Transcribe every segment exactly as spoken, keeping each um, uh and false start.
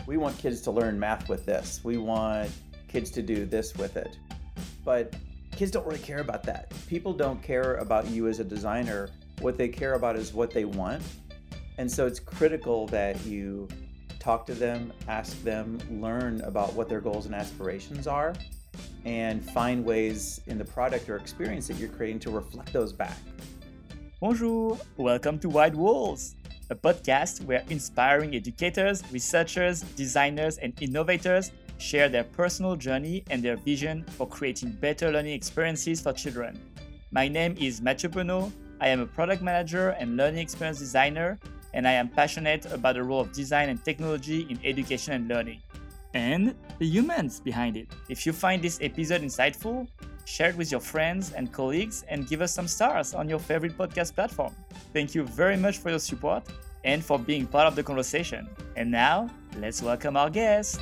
we want kids to learn math with this. We want kids to do this with it. But kids don't really care about that. People don't care about you as a designer. What they care about is what they want. And so it's critical that you talk to them, ask them, learn about what their goals and aspirations are, and find ways in the product or experience that you're creating to reflect those back. Bonjour, welcome to Wide Walls, a podcast where inspiring educators, researchers, designers, and innovators share their personal journey and their vision for creating better learning experiences for children. My name is Mathieu Penaud. I am a product manager and learning experience designer, and I am passionate about the role of design and technology in education and learning, and the humans behind it. If you find this episode insightful, share it with your friends and colleagues and give us some stars on your favorite podcast platform. Thank you very much for your support and for being part of the conversation. And now, let's welcome our guest.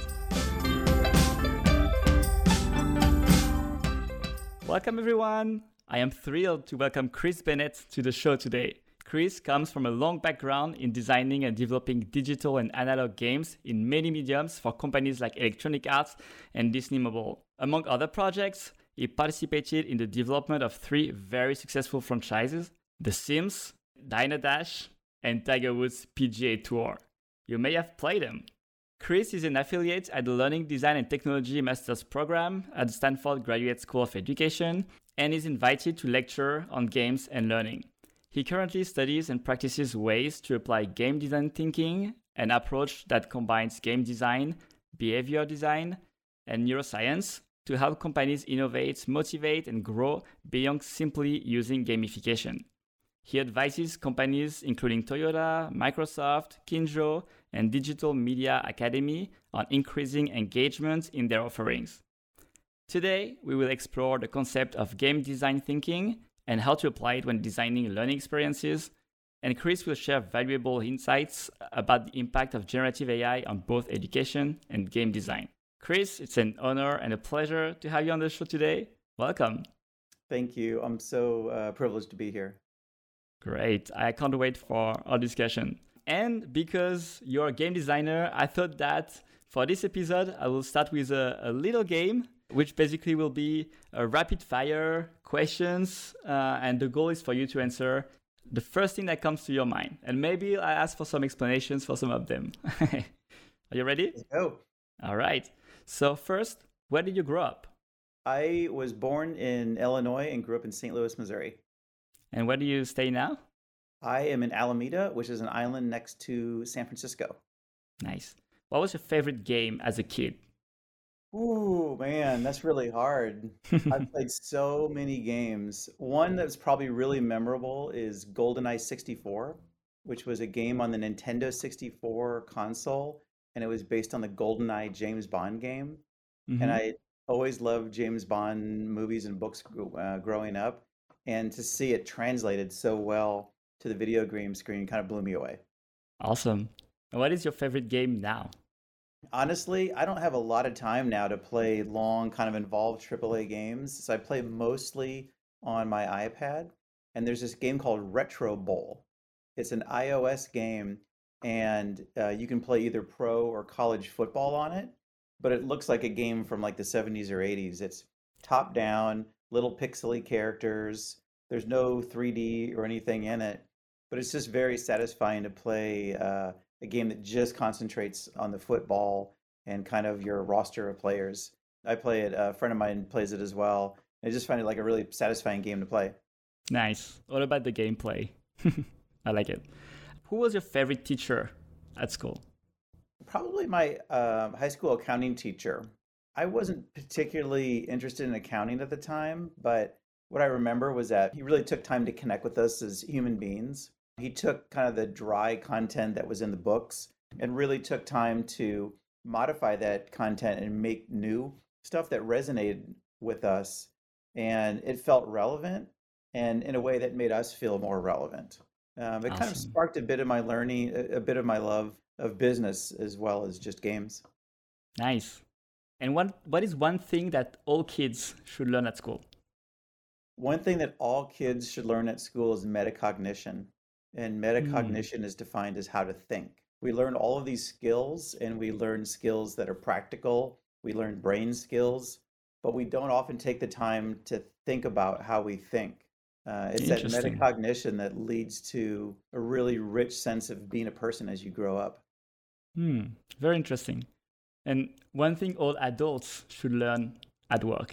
Welcome everyone. I am thrilled to welcome Chris Bennett to the show today. Chris comes from a long background in designing and developing digital and analog games in many mediums for companies like Electronic Arts and Disney Mobile. Among other projects, he participated in the development of three very successful franchises: The Sims, Dynadash, and Tiger Woods P G A Tour. You may have played them. Chris is an affiliate at the Learning Design and Technology Master's Program at the Stanford Graduate School of Education and is invited to lecture on games and learning. He currently studies and practices ways to apply game design thinking, an approach that combines game design, behavior design, and neuroscience to help companies innovate, motivate, and grow beyond simply using gamification. He advises companies including Toyota, Microsoft, Kinjo, and Digital Media Academy on increasing engagement in their offerings. Today, we will explore the concept of game design thinking and how to apply it when designing learning experiences. And Chris will share valuable insights about the impact of generative A I on both education and game design. Chris, it's an honor and a pleasure to have you on the show today. Welcome. Thank you. I'm so uh, privileged to be here. Great. I can't wait for our discussion. And because you're a game designer, I thought that for this episode, I will start with a, a little game, which basically will be a rapid fire questions. Uh, and the goal is for you to answer the first thing that comes to your mind. And maybe I ask for some explanations for some of them. Are you ready? Let's go. All right. So first, where did you grow up? I was born in Illinois and grew up in Saint Louis, Missouri. And where do you stay now? I am in Alameda, which is an island next to San Francisco. Nice. What was your favorite game as a kid? Ooh, man, that's really hard. I've played so many games. One that's probably really memorable is GoldenEye sixty-four, which was a game on the Nintendo sixty-four console, and it was based on the GoldenEye James Bond game. Mm-hmm. And I always loved James Bond movies and books uh, growing up, and to see it translated so well to the video game screen kind of blew me away. Awesome. And what is your favorite game now? Honestly, I don't have a lot of time now to play long, kind of involved triple A games. So I play mostly on my iPad. And there's this game called Retro Bowl. It's an iOS game, and uh, you can play either pro or college football on it. But it looks like a game from like the seventies or eighties. It's top down, little pixely characters. There's no three D or anything in it. But it's just very satisfying to play uh, a game that just concentrates on the football and kind of your roster of players. I play it, a friend of mine plays it as well. I just find it like a really satisfying game to play. Nice. What about the gameplay? I like it. Who was your favorite teacher at school? Probably my uh, high school accounting teacher. I wasn't particularly interested in accounting at the time, but what I remember was that he really took time to connect with us as human beings. He took kind of the dry content that was in the books and really took time to modify that content and make new stuff that resonated with us. And it felt relevant and in a way that made us feel more relevant. Um, it Awesome. kind of sparked a bit of my learning, a, a bit of my love of business as well as just games. Nice. And what what is one thing that all kids should learn at school? One thing that all kids should learn at school is metacognition. And Mm, metacognition is defined as how to think. We learn all of these skills, and we learn skills that are practical. We learn brain skills, but we don't often take the time to think about how we think. Uh, it's that Interesting. metacognition that leads to a really rich sense of being a person as you grow up. Hmm, very interesting. And one thing all adults should learn at work.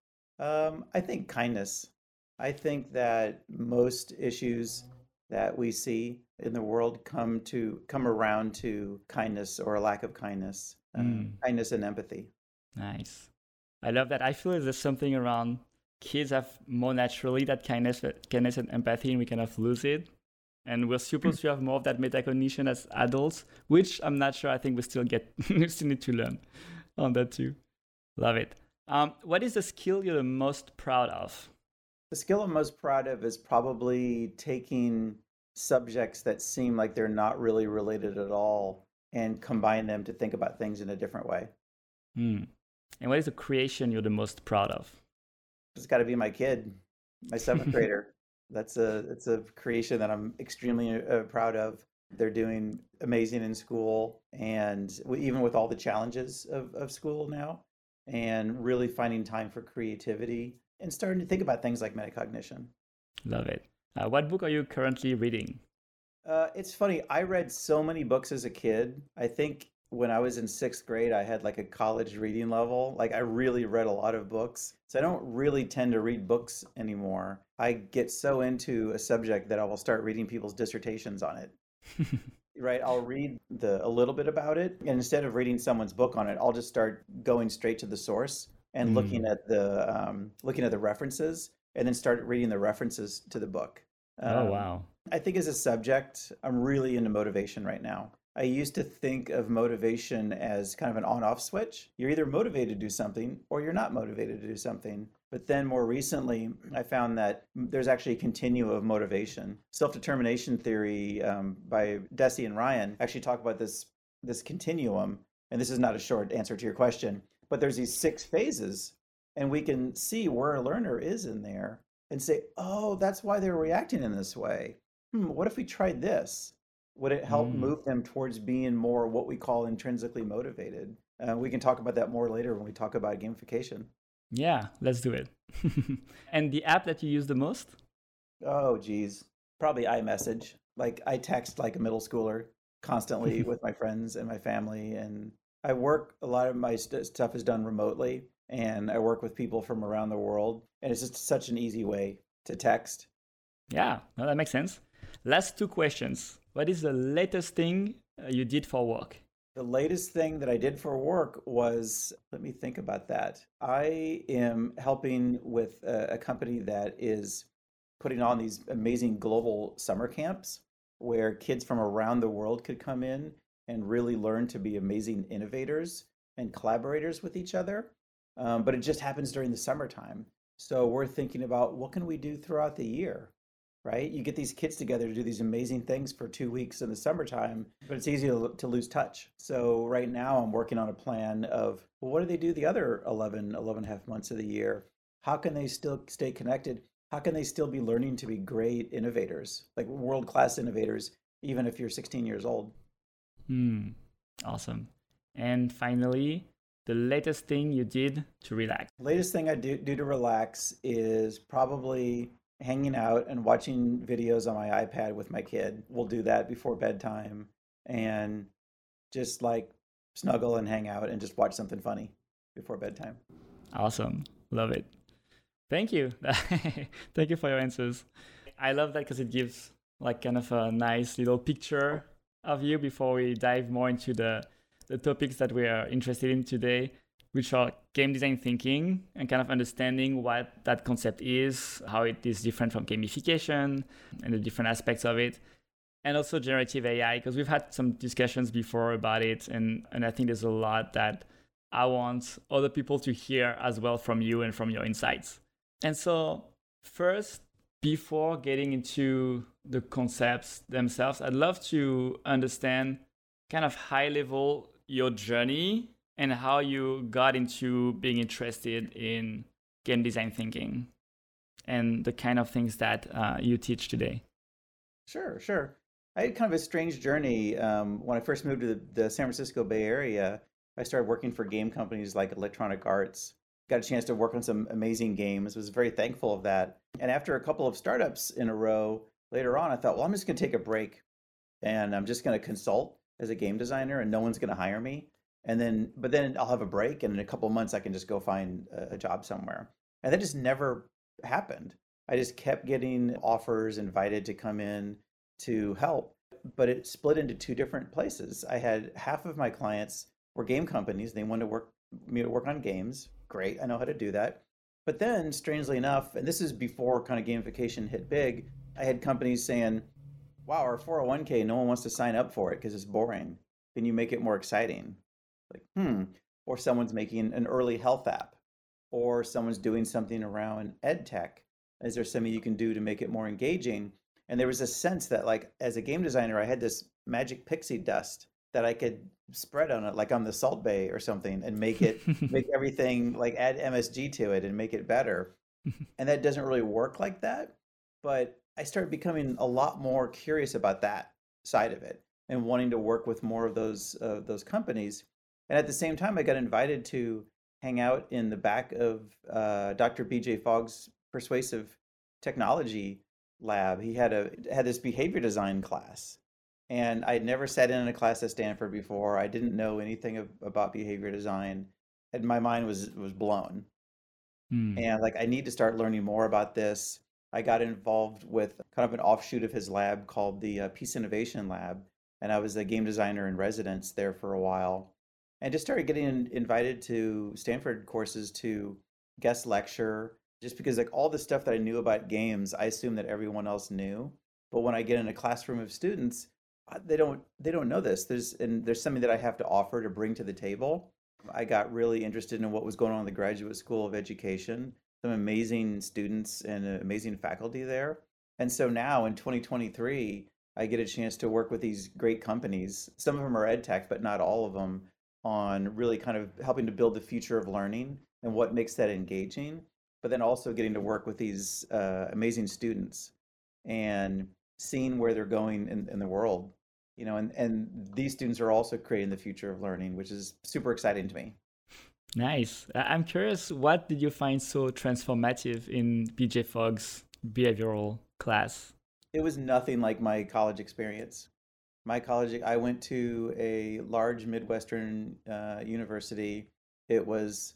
Um, I think kindness. I think that most issues that we see in the world come to come around to kindness or a lack of kindness, uh, Hmm, kindness and empathy. nice. I love that. I feel there's something around kids have more naturally that kindness, kindness and empathy, and we kind of lose it. And we're supposed to have more of that metacognition as adults, which I'm not sure. I think we still get, we still need to learn on that too. Love it. Um, what is the skill you're the most proud of? The skill I'm most proud of is probably taking subjects that seem like they're not really related at all and combine them to think about things in a different way. Hmm. And what is the creation you're the most proud of? It's got to be my kid, my seventh grader. That's a it's a creation that I'm extremely uh, proud of. They're doing amazing in school, and w- even with all the challenges of, of school now, and really finding time for creativity and starting to think about things like metacognition. Love it. Uh, what book are you currently reading? Uh, it's funny. I read so many books as a kid. I think when I was in sixth grade, I had like a college reading level. Like I really read a lot of books. So I don't really tend to read books anymore. I get so into a subject that I will start reading people's dissertations on it. Right? I'll read the a little bit about it, and instead of reading someone's book on it, I'll just start going straight to the source and looking Hmm. at the um, looking at the references, and then start reading the references to the book. Oh, Um, wow. I think as a subject, I'm really into motivation right now. I used to think of motivation as kind of an on-off switch. You're either motivated to do something or you're not motivated to do something. But then more recently, I found that there's actually a continuum of motivation. Self-determination theory um, by Deci and Ryan actually talk about this this continuum. And this is not a short answer to your question, but there's these six phases, and we can see where a learner is in there and say, oh, that's why they're reacting in this way. Hmm, what if we tried this? Would it help Hmm. move them towards being more what we call intrinsically motivated? Uh, we can talk about that more later when we talk about gamification. Yeah, let's do it. And the app that you use the most? Oh, geez. Probably iMessage. Like I text like a middle schooler constantly with my friends and my family. And I work, a lot of my st- stuff is done remotely. And I work with people from around the world. And it's just such an easy way to text. Yeah, no, that makes sense. Last two questions. What is the latest thing uh, you did for work? The latest thing that I did for work was, let me think about that. I am helping with a, a company that is putting on these amazing global summer camps where kids from around the world could come in and really learn to be amazing innovators and collaborators with each other. Um, but it just happens during the summertime. So we're thinking about what can we do throughout the year, right? You get these kids together to do these amazing things for two weeks in the summertime, but it's easy to, to lose touch. So right now I'm working on a plan of, well, what do they do the other eleven, eleven and a half months of the year? How can they still stay connected? How can they still be learning to be great innovators, like world-class innovators, even if you're sixteen years old? Hmm, awesome. And finally, the latest thing you did to relax. Latest thing I do, do to relax is probably hanging out and watching videos on my iPad with my kid. We'll do that before bedtime and just like snuggle and hang out and just watch something funny before bedtime. Awesome. Love it. Thank you. Thank you for your answers. I love that because it gives like kind of a nice little picture of you before we dive more into the, the topics that we are interested in today, which are game design thinking and kind of understanding what that concept is, how it is different from gamification and the different aspects of it. And also generative A I, because we've had some discussions before about it. And, and I think there's a lot that I want other people to hear as well from you and from your insights. And so, first, before getting into the concepts themselves, I'd love to understand kind of high level your journey and how you got into being interested in game design thinking and the kind of things that uh, you teach today. Sure, sure. I had kind of a strange journey. Um, when I first moved to the, the San Francisco Bay Area, I started working for game companies like Electronic Arts. Got a chance to work on some amazing games. Was very thankful of that. And after a couple of startups in a row later on, I thought, well, I'm just going to take a break and I'm just going to consult as a game designer, and no one's going to hire me. And then, but then I'll have a break, and in a couple of months, I can just go find a, a job somewhere. And that just never happened. I just kept getting offers, invited to come in to help, but it split into two different places. I had half of my clients were game companies. They wanted to work me to work on games. Great, I know how to do that. But then, strangely enough, and this is before kind of gamification hit big, I had companies saying, wow, our four oh one k, no one wants to sign up for it because it's boring. Can you make it more exciting? Like, hmm. Or someone's making an early health app, or someone's doing something around ed tech. Is there something you can do to make it more engaging? And there was a sense that, like, as a game designer, I had this magic pixie dust that I could spread on it, like on the Salt Bay or something, and make it, make everything, like add M S G to it and make it better. And that doesn't really work like that. But I started becoming a lot more curious about that side of it and wanting to work with more of those uh, those companies. And at the same time, I got invited to hang out in the back of uh, Doctor B J Fogg's persuasive technology lab. He had a had this behavior design class, and I'd never sat in a class at Stanford before. I didn't know anything of, about behavior design, and my mind was was blown. Hmm. And like, I need to start learning more about this. I got involved with kind of an offshoot of his lab called the uh, Peace Innovation Lab, and I was a game designer in residence there for a while, and just started getting invited to Stanford courses to guest lecture, just because like all the stuff that I knew about games, I assumed that everyone else knew. But when I get in a classroom of students, uh, they don't they don't know this. There's and there's something that I have to offer to bring to the table. I got really interested in what was going on in the Graduate School of Education. Some amazing students and uh, amazing faculty there. And so now in twenty twenty-three, I get a chance to work with these great companies. Some of them are ed tech, but not all of them, on really kind of helping to build the future of learning and what makes that engaging. But then also getting to work with these uh, amazing students and seeing where they're going in, in the world. You know, and, and these students are also creating the future of learning, which is super exciting to me. Nice. I- I'm curious, what did you find so transformative in B J Fogg's behavioral class? It was nothing like my college experience. My college, I went to a large Midwestern uh, university. It was,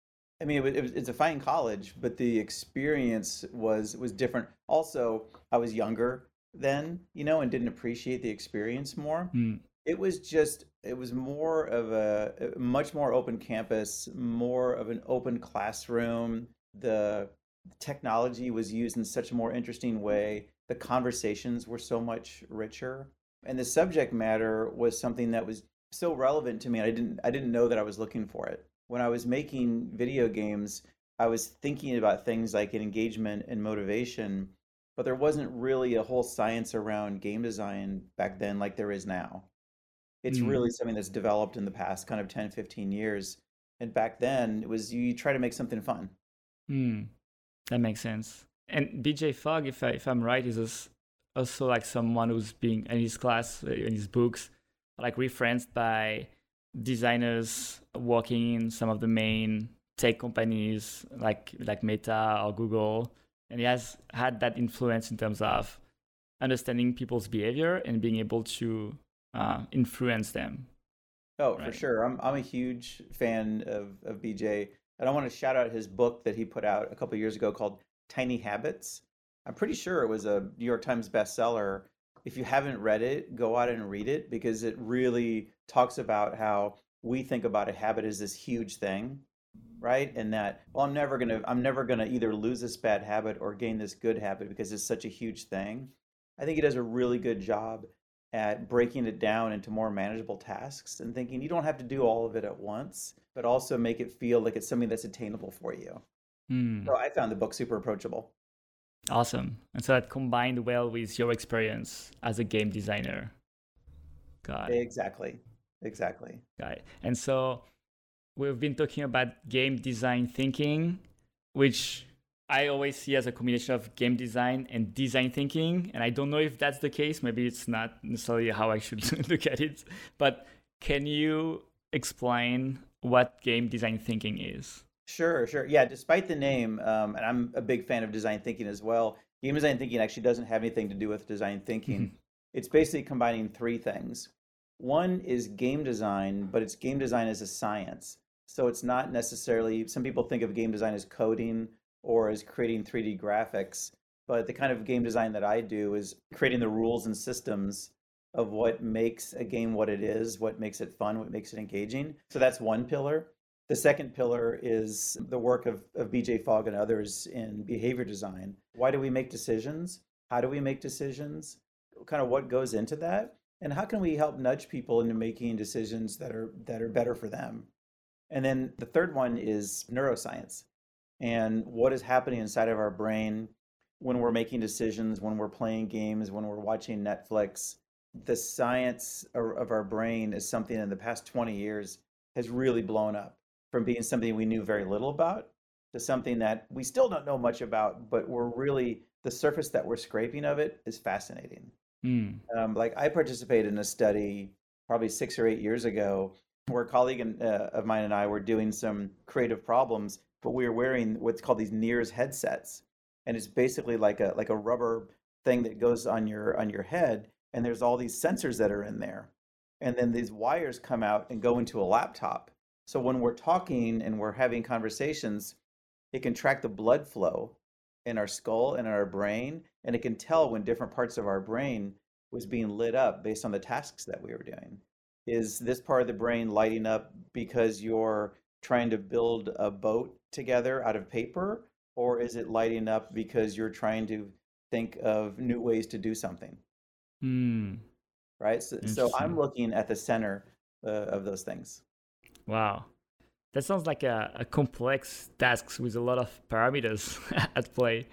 I mean, it was, it was, it's a fine college, but the experience was was different. Also, I was younger then, you know, and didn't appreciate the experience more. Hmm. It was just, it was more of a, a much more open campus, more of an open classroom. The technology was used in such a more interesting way. The conversations were so much richer, and the subject matter was something that was so relevant to me. I didn't, I didn't know that I was looking for it. When I was making video games, I was thinking about things like engagement and motivation, but there wasn't really a whole science around game design back then like there is now. It's Hmm. really something that's developed in the past kind of ten, fifteen years. And back then, it was you try to make something fun. Hmm. That makes sense. And B J Fogg, if I if I'm right, is als- also like someone who's being in his class, uh, in his books, like referenced by designers working in some of the main tech companies like like Meta or Google, and he has had that influence in terms of understanding people's behavior and being able to uh, influence them. Oh, for Right. sure. I'm I'm a huge fan of of B J, and I want to shout out his book that he put out a couple years ago called Tiny Habits. I'm pretty sure it was a New York Times bestseller. If you haven't read it, go out and read it because it really talks about how we think about a habit as this huge thing, right? And that, well, I'm never gonna I'm never gonna either lose this bad habit or gain this good habit because it's such a huge thing. I think he does a really good job at breaking it down into more manageable tasks and thinking you don't have to do all of it at once, but also make it feel like it's something that's attainable for you. Hmm. So I found the book super approachable. Awesome. And so that combined well with your experience as a game designer. Got it. Exactly. Exactly. Got it. And so we've been talking about game design thinking, which I always see as a combination of game design and design thinking. And I don't know if that's the case. Maybe it's not necessarily how I should look at it. But can you explain what game design thinking is? Sure, sure. Yeah, despite the name, um, and I'm a big fan of design thinking as well, game design thinking actually doesn't have anything to do with design thinking. It's basically combining three things. One is game design, but it's game design as a science. So it's not necessarily, some people think of game design as coding or as creating three D graphics, but the kind of game design that I do is creating the rules and systems of what makes a game what it is, what makes it fun, what makes it engaging. So that's one pillar. The second pillar is the work of, of B J Fogg and others in behavior design. Why do we make decisions? How do we make decisions? Kind of what goes into that? And how can we help nudge people into making decisions that are that are better for them? And then the third one is neuroscience and what is happening inside of our brain when we're making decisions, when we're playing games, when we're watching Netflix. The science of our brain is something in the past twenty years has really blown up from being something we knew very little about to something that we still don't know much about, but we're really, the surface that we're scraping of it is fascinating. Mm. Um, like I participated in a study probably six or eight years ago where a colleague and, uh, of mine and I were doing some creative problems, but we were wearing what's called these NIRS headsets. And it's basically like a like a rubber thing that goes on your on your head, and there's all these sensors that are in there. And then these wires come out and go into a laptop. So when we're talking and we're having conversations, it can track the blood flow in our skull and in our brain, and it can tell when different parts of our brain was being lit up based on the tasks that we were doing. Is this part of the brain lighting up because you're trying to build a boat together out of paper, or is it lighting up because you're trying to think of new ways to do something? Mm. Right? So, so I'm Interesting. looking at the center uh, of those things. Wow. That sounds like a, a complex task with a lot of parameters at play.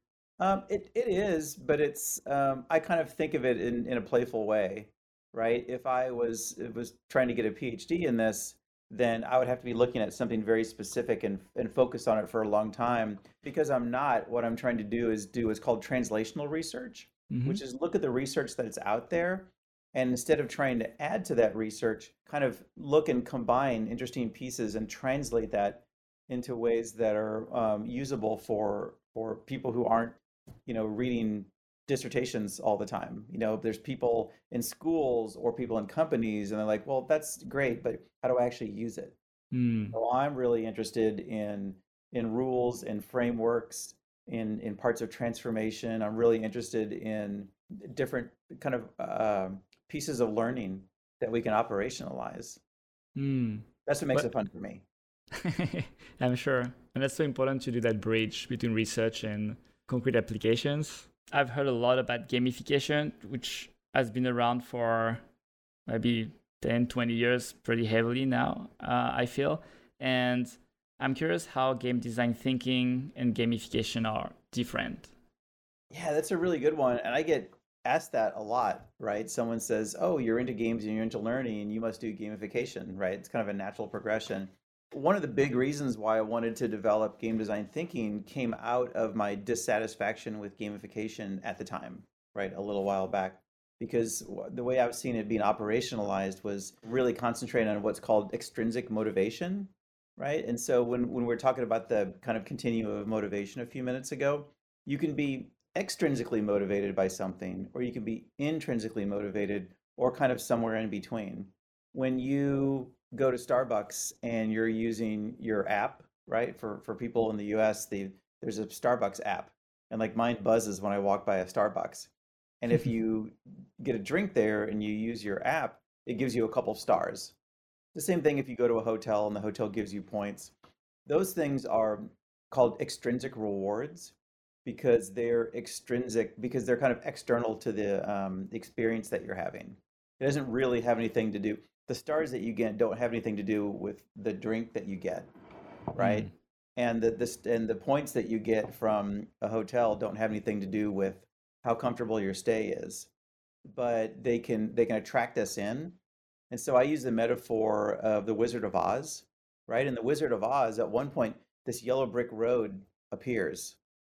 Um, it it is, but it's um, I kind of think of it in, in a playful way, right? If I was it was trying to get a PhD in this, then I would have to be looking at something very specific and and focus on it for a long time. Because I'm not, what I'm trying to do is do what's called translational research, Hmm. which is look at the research that is out there, and instead of trying to add to that research, kind of look and combine interesting pieces and translate that into ways that are um, usable for for people who aren't you know, reading dissertations all the time. You know, there's people in schools or people in companies, and they're like, well, that's great, but how do I actually use it? Mm. So I'm really interested in in rules and frameworks, in in parts of transformation. I'm really interested in different kind of uh, pieces of learning that we can operationalize. Mm. That's what makes it But fun for me. I'm sure. And that's so important to do that bridge between research and concrete applications. I've heard a lot about gamification, which has been around for maybe ten, twenty years pretty heavily now, uh, I feel. And I'm curious how game design thinking and gamification are different. Yeah, that's a really good one. And I get asked that a lot, right? Someone says, oh, you're into games and you're into learning and you must do gamification, right? It's kind of a natural progression. One of the big reasons why I wanted to develop game design thinking came out of my dissatisfaction with gamification at the time, right? A little while back. Because w- the way I was seeing it being operationalized was really concentrating on what's called extrinsic motivation, right? And so when, when we're talking about the kind of continuum of motivation a few minutes ago, you can be extrinsically motivated by something, or you can be intrinsically motivated, or kind of somewhere in between. When you go to Starbucks and you're using your app, right? For for people in the U S, the there's a Starbucks app, and like mine buzzes when I walk by a Starbucks. And if you get a drink there and you use your app, it gives you a couple of stars. The same thing if you go to a hotel and the hotel gives you points. Those things are called extrinsic rewards because they're extrinsic, because they're kind of external to the um, experience that you're having. It doesn't really have anything to do, the stars that you get don't have anything to do with the drink that you get, right? Mm. And the this and the points that you get from a hotel don't have anything to do with how comfortable your stay is, but they can they can attract us in. And so I use the metaphor of the Wizard of Oz, right? In the Wizard of Oz, at one point, this yellow brick road appears,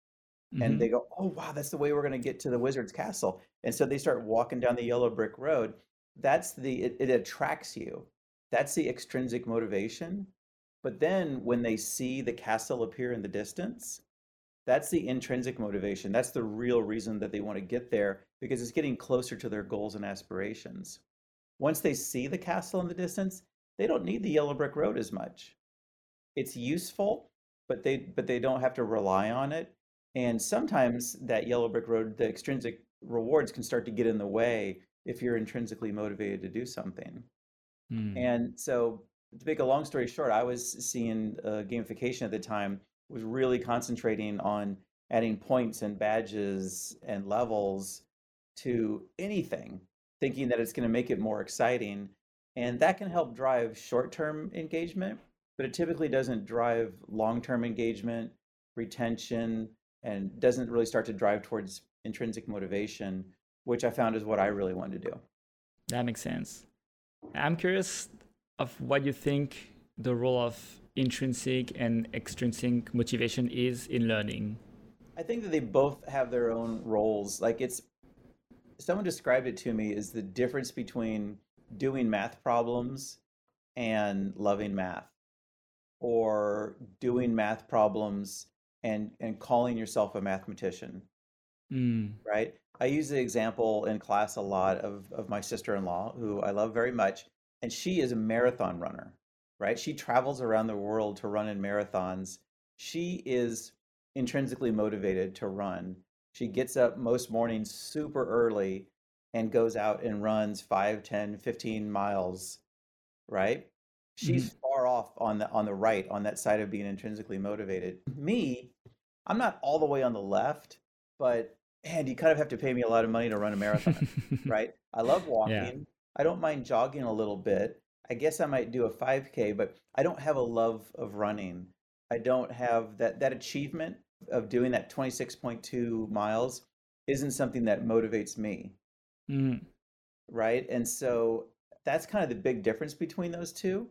And they Mm-hmm. go, oh, wow, that's the way we're going to get to the wizard's castle. And so they start walking down the yellow brick road. That's the, it, it attracts you. That's the extrinsic motivation. But then when they see the castle appear in the distance, that's the intrinsic motivation. That's the real reason that they want to get there because it's getting closer to their goals and aspirations. Once they see the castle in the distance, they don't need the yellow brick road as much. It's useful, but they but they don't have to rely on it. And sometimes that yellow brick road, the extrinsic rewards can start to get in the way if you're intrinsically motivated to do something. Mm. And so to make a long story short, I was seeing uh, gamification at the time was really concentrating on adding points and badges and levels to anything, thinking that it's going to make it more exciting. And that can help drive short-term engagement, but it typically doesn't drive long-term engagement, retention, and doesn't really start to drive towards intrinsic motivation, which I found is what I really wanted to do. That makes sense. I'm curious of what you think the role of intrinsic and extrinsic motivation is in learning. I think that they both have their own roles. Like it's, someone described it to me as the difference between doing math problems and loving math, or doing math problems and and calling yourself a mathematician, Mm. right? I use the example in class a lot of of my sister-in-law, who I love very much, and she is a marathon runner, right? She travels around the world to run in marathons. She is intrinsically motivated to run. She gets up most mornings super early and goes out and runs five, ten, fifteen miles, right? Mm-hmm. She's far off on the on the right on that side of being intrinsically motivated. Me, I'm not all the way on the left, but man, you kind of have to pay me a lot of money to run a marathon, right? I love Yeah. walking. I don't mind jogging a little bit. I guess I might do a five K, but I don't have a love of running. I don't have that that achievement of doing that twenty-six point two miles isn't something that motivates me, Mm. right? And so that's kind of the big difference between those two.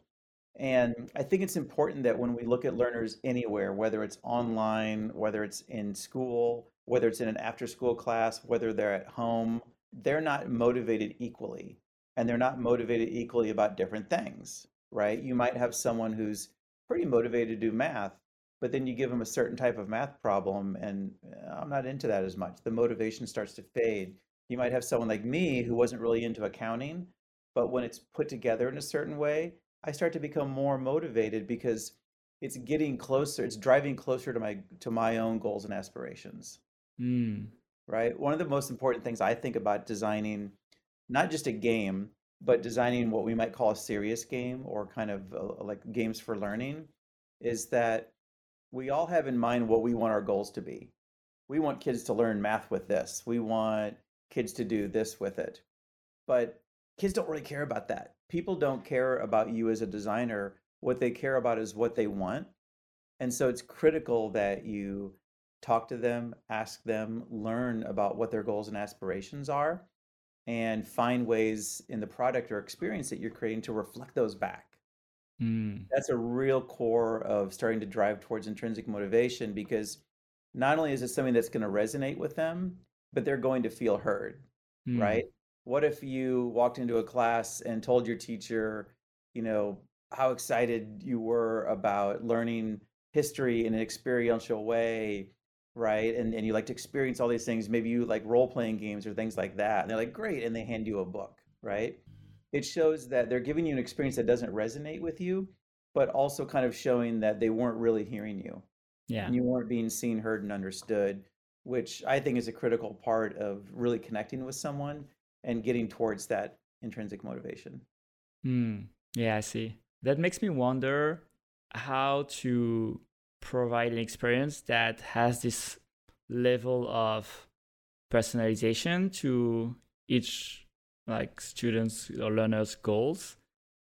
And I think it's important that when we look at learners anywhere, whether it's online, whether it's in school, whether it's in an after school class, whether they're at home, they're not motivated equally. And they're not motivated equally about different things, right? You might have someone who's pretty motivated to do math, but then you give them a certain type of math problem, and uh, I'm not into that as much. The motivation starts to fade. You might have someone like me who wasn't really into accounting, but when it's put together in a certain way, I start to become more motivated because it's getting closer, it's driving closer to my to my own goals and aspirations, Mm. right? One of the most important things I think about designing not just a game, but designing what we might call a serious game or kind of uh, like games for learning is that we all have in mind what we want our goals to be. We want kids to learn math with this. We want kids to do this with it. But kids don't really care about that. People don't care about you as a designer. What they care about is what they want. And so it's critical that you talk to them, ask them, learn about what their goals and aspirations are, and find ways in the product or experience that you're creating to reflect those back. Mm. That's a real core of starting to drive towards intrinsic motivation because not only is it something that's going to resonate with them, but they're going to feel heard, Mm. right? What if you walked into a class and told your teacher, you know, how excited you were about learning history in an experiential way, right? And and you like to experience all these things. Maybe you like role-playing games or things like that. And they're like, great, and they hand you a book, right? It shows that they're giving you an experience that doesn't resonate with you, but also kind of showing that they weren't really hearing you Yeah. and you weren't being seen, heard, and understood, which I think is a critical part of really connecting with someone and getting towards that intrinsic motivation. Mm. Yeah, I see. That makes me wonder how to provide an experience that has this level of personalization to each like students or learners goals,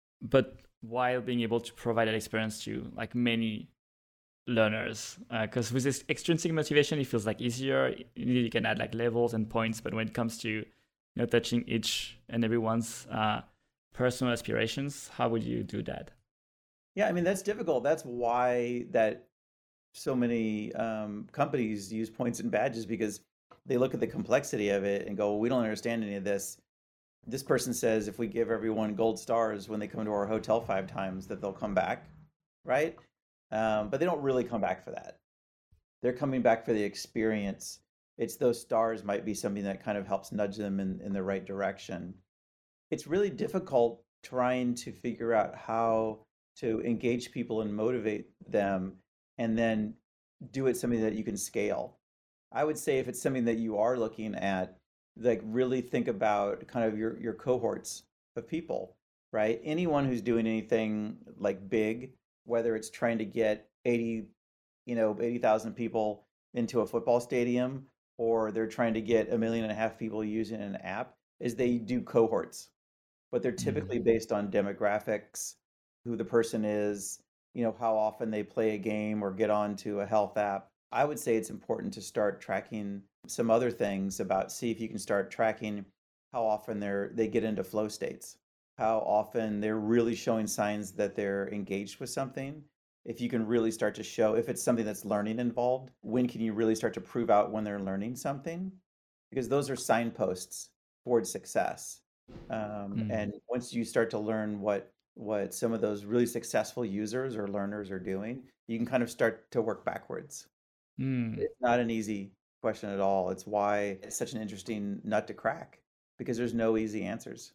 but while being able to provide that experience to like many learners, because uh, with this extrinsic motivation it feels like easier. You can add like levels and points, but when it comes to, you know, touching each and everyone's uh, personal aspirations, how would you do that? Yeah, I mean, that's difficult. That's why that so many um, companies use points and badges because they look at the complexity of it and go, well, we don't understand any of this. This person says if we give everyone gold stars when they come to our hotel five times, that they'll come back, right? Um, but they don't really come back for that. They're coming back for the experience. It's those stars might be something that kind of helps nudge them in, in the right direction. It's really difficult trying to figure out how to engage people and motivate them and then do it something that you can scale. I would say if it's something that you are looking at, like really think about kind of your your cohorts of people, right? Anyone who's doing anything like big, whether it's trying to get eighty, you know, eighty thousand people into a football stadium, or they're trying to get a million and a half people using an app, is they do cohorts, but they're Mm. typically based on demographics, who the person is, you know, how often they play a game or get onto a health app. I would say it's important to start tracking some other things about see if you can start tracking how often they're they get into flow states, how often they're really showing signs that they're engaged with something. If you can really start to show if it's something that's learning involved, when can you really start to prove out when they're learning something? Because those are signposts towards success. Um, Mm. and once you start to learn what what some of those really successful users or learners are doing, you can kind of start to work backwards. Mm. It's not an easy question at all. It's why it's such an interesting nut to crack because there's no easy answers.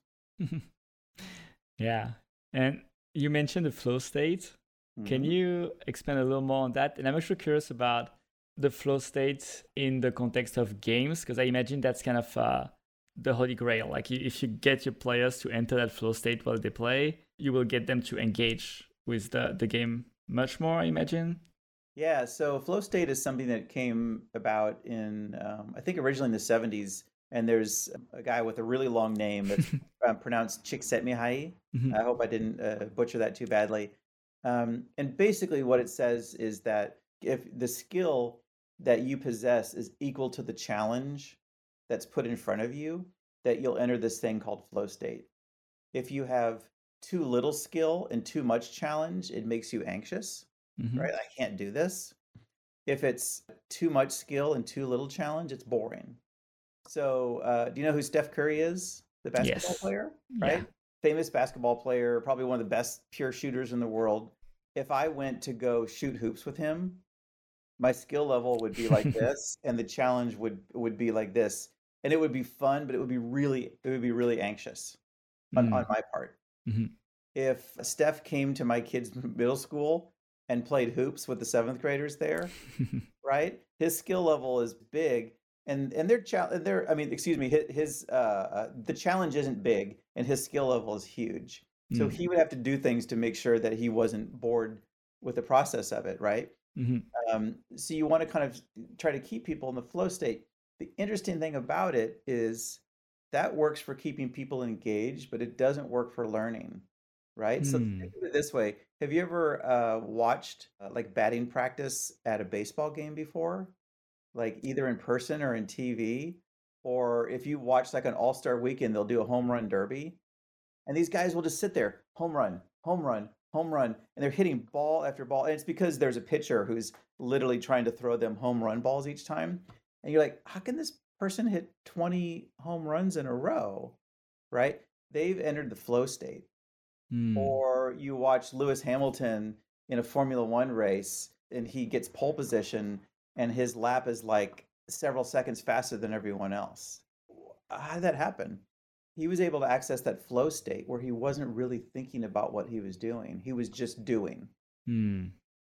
Yeah. And you mentioned the flow state. Can Hmm. you expand a little more on that? And I'm actually curious about the flow state in the context of games, because I imagine that's kind of uh, the holy grail. Like you, if you get your players to enter that flow state while they play, you will get them to engage with the, the game much more, I imagine. Yeah, so flow state is something that came about in, um, I think originally in the seventies, and there's a guy with a really long name that's uh, pronounced Csikszentmihalyi. Mhm. I hope I didn't uh, butcher that too badly. Um, and basically what it says is that if the skill that you possess is equal to the challenge that's put in front of you, that you'll enter this thing called flow state. If you have too little skill and too much challenge, it makes you anxious, Mhm. right? I can't do this. If it's too much skill and too little challenge, it's boring. So, uh, do you know who Steph Curry is? The basketball Yes. player, Yeah. right? Famous basketball player, probably one of the best pure shooters in the world. If I went to go shoot hoops with him, my skill level would be like this, and the challenge would would be like this, and it would be fun, but it would be really it would be really anxious on on Mm. my part. Mhm. If Steph came to my kids' middle school and played hoops with the seventh graders there, right? His skill level is big, and and their chal their I mean, excuse me, his, his uh, uh, the challenge isn't big, and his skill level is huge. So Mm. he would have to do things to make sure that he wasn't bored with the process of it, right? Mhm. Um, so you want to kind of try to keep people in the flow state. The interesting thing about it is that works for keeping people engaged, but it doesn't work for learning, right? So think Mm. of it this way. Have you ever uh, watched uh, like batting practice at a baseball game before? Like either in person or in T V? Or if you watch like an All-Star weekend, they'll do a home run derby. And these guys will just sit there, home run, home run, home run, and they're hitting ball after ball. And it's because there's a pitcher who's literally trying to throw them home run balls each time. And you're like, how can this person hit twenty home runs in a row? Right? They've entered the flow state. Mm. Or you watch Lewis Hamilton in a Formula One race and he gets pole position and his lap is like several seconds faster than everyone else. How did that happen? He was able to access that flow state where he wasn't really thinking about what he was doing. He was just doing. Mm.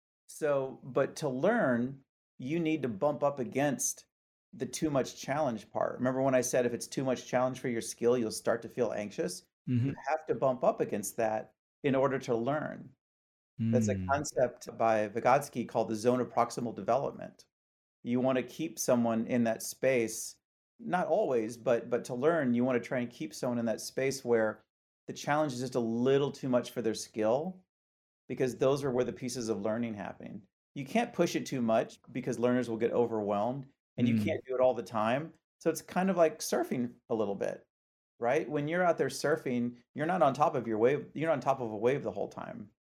So, but to learn, you need to bump up against the too much challenge part. Remember when I said if it's too much challenge for your skill, you'll start to feel anxious? You Mhm. have to bump up against that in order to learn. That's a Mm. concept by Vygotsky called the zone of proximal development. You want to keep someone in that space, not always, but but to learn, you want to try and keep someone in that space where the challenge is just a little too much for their skill because those are where the pieces of learning happen. You can't push it too much because learners will get overwhelmed and you Mm. can't do it all the time. So it's kind of like surfing a little bit, right? When you're out there surfing, you're not on top of your wave, you're not on top of a wave the whole time.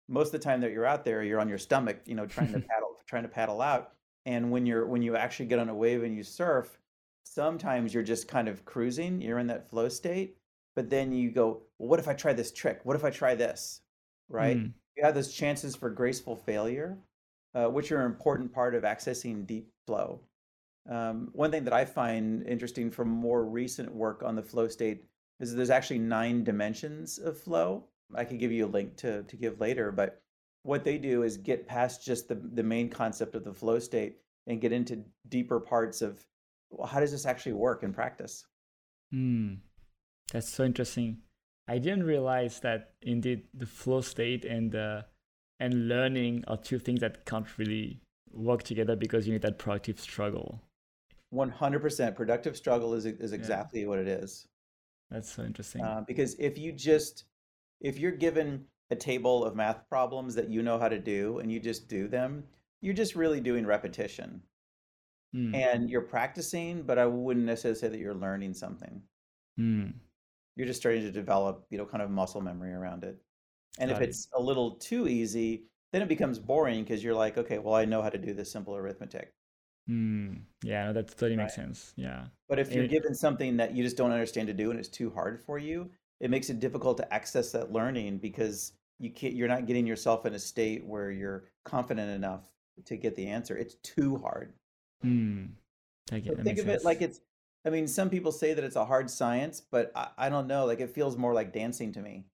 most of the time that you're out there, you're on your stomach, you know, trying to paddle, trying to paddle out. And when you're when you actually get on a wave and you surf, sometimes you're just kind of cruising, you're in that flow state, but then you go, well, what if I try this trick? What if I try this? Right? Mm, You have those chances for graceful failure, uh, which are an important part of accessing deep flow. Um, one thing that I find interesting from more recent work on the flow state is that there's actually nine dimensions of flow. I could give you a link to, to give later, but what they do is get past just the, the main concept of the flow state and get into deeper parts of, well, how does this actually work in practice? mm. That's so interesting. I didn't realize that indeed the flow state and uh, and learning are two things that can't really work together because you need that proactive struggle. one hundred percent productive struggle is, is Yeah, exactly what it is. that's so interesting. Uh, because if you just, if you're given a table of math problems that you know how to do and you just do them, you're just really doing repetition Mm, and you're practicing, but I wouldn't necessarily say that you're learning something. mm, You're just starting to develop, you know, kind of muscle memory around it. And if got it. it's a little too easy, then it becomes boring because you're like, okay, well, I know how to do this simple arithmetic, Mm, yeah, no, that totally makes right? sense. Yeah. But if you're And given something that you just don't understand to do and it's too hard for you, it makes it difficult to access that learning because you can't, you're not getting yourself in a state where you're confident enough to get the answer. It's too hard. mm, that, So that think makes of it like sense. it's, I mean, some people say that it's a hard science, but I, I don't know. Like it feels more like dancing to me.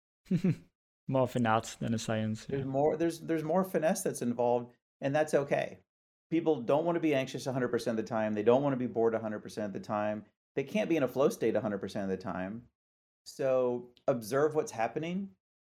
More of an art than a science. Yeah. There's more there's there's more finesse that's involved, and that's okay. People don't want to be anxious one hundred percent of the time. They don't want to be bored one hundred percent of the time. They can't be in a flow state one hundred percent of the time. So observe what's happening.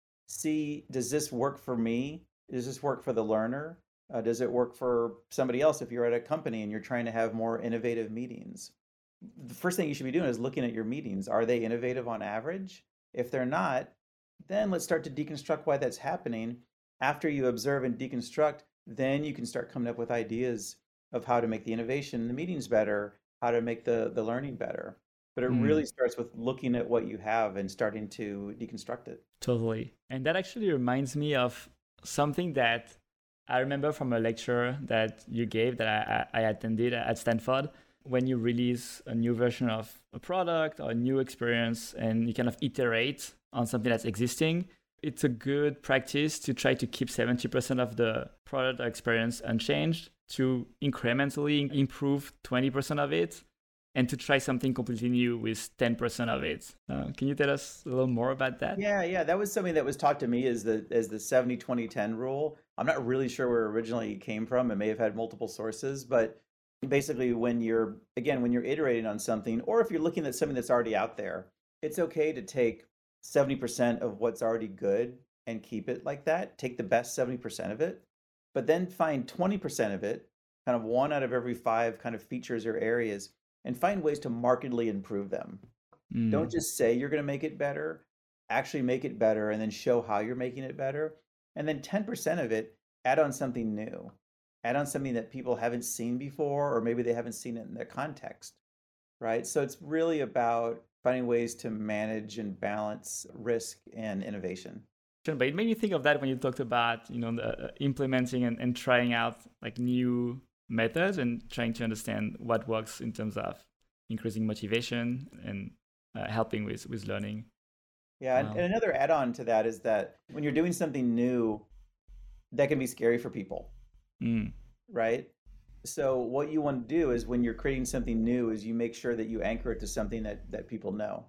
See, does this work for me? Does this work for the learner? Uh, does it work for somebody else if you're at a company and you're trying to have more innovative meetings? The first thing you should be doing is looking at your meetings. Are they innovative on average? If they're not, then let's start to deconstruct why that's happening. After you observe and deconstruct, then you can start coming up with ideas of how to make the innovation in the meetings better, how to make the, the learning better. But it Mm, really starts with looking at what you have and starting to deconstruct it. totally. And that actually reminds me of something that I remember from a lecture that you gave that I, I I attended at Stanford. When you release a new version of a product or a new experience and you kind of iterate on something that's existing, it's a good practice to try to keep seventy percent of the product or experience unchanged, to incrementally improve twenty percent of it, and to try something completely new with ten percent of it. Uh, can you tell us a little more about that? Yeah, yeah, that was something that was taught to me as the as the seventy twenty ten rule. I'm not really sure where it originally came from. It may have had multiple sources, but basically when you're again when you're iterating on something or if you're looking at something that's already out there, it's okay to take seventy percent of what's already good and keep it like that. Take the best seventy percent of it, but then find twenty percent of it, kind of one out of every five kind of features or areas, and find ways to markedly improve them. Don't Mm, just say you're going to make it better, actually make it better and then show how you're making it better. And then ten percent of it, add on something new. Add on something that people haven't seen before, or maybe they haven't seen it in their context, right? So it's really about finding ways to manage and balance risk and innovation. but it made me think of that when you talked about, you know, the, uh, implementing and, and trying out like new methods and trying to understand what works in terms of increasing motivation and uh, helping with with learning. Yeah, and, and Um, another add-on to that is that when you're doing something new, that can be scary for people, mm, right? So what you want to do is when you're creating something new is you make sure that you anchor it to something that that people know.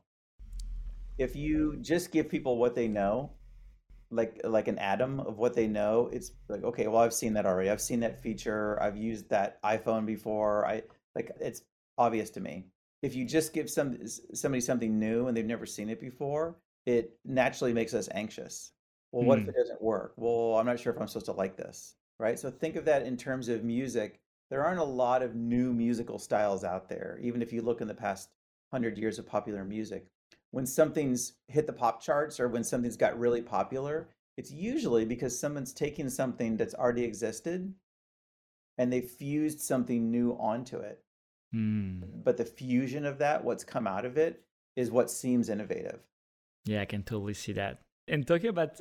If you just give people what they know, like like an atom of what they know, it's like, okay, well, I've seen that already. I've seen that feature. I've used that iPhone before. I like it's obvious to me. If you just give some somebody something new and they've never seen it before, it naturally makes us anxious. Well, what if mm, it doesn't work? Well, I'm not sure if I'm supposed to like this, right? So think of that in terms of music. There aren't a lot of new musical styles out there, even if you look in the past hundred years of popular music. When something's hit the pop charts or when something's got really popular, it's usually because someone's taken something that's already existed and they fused something new onto it. mm. But the fusion of that, what's come out of it, is what seems innovative. Yeah, I can totally see that. And talking about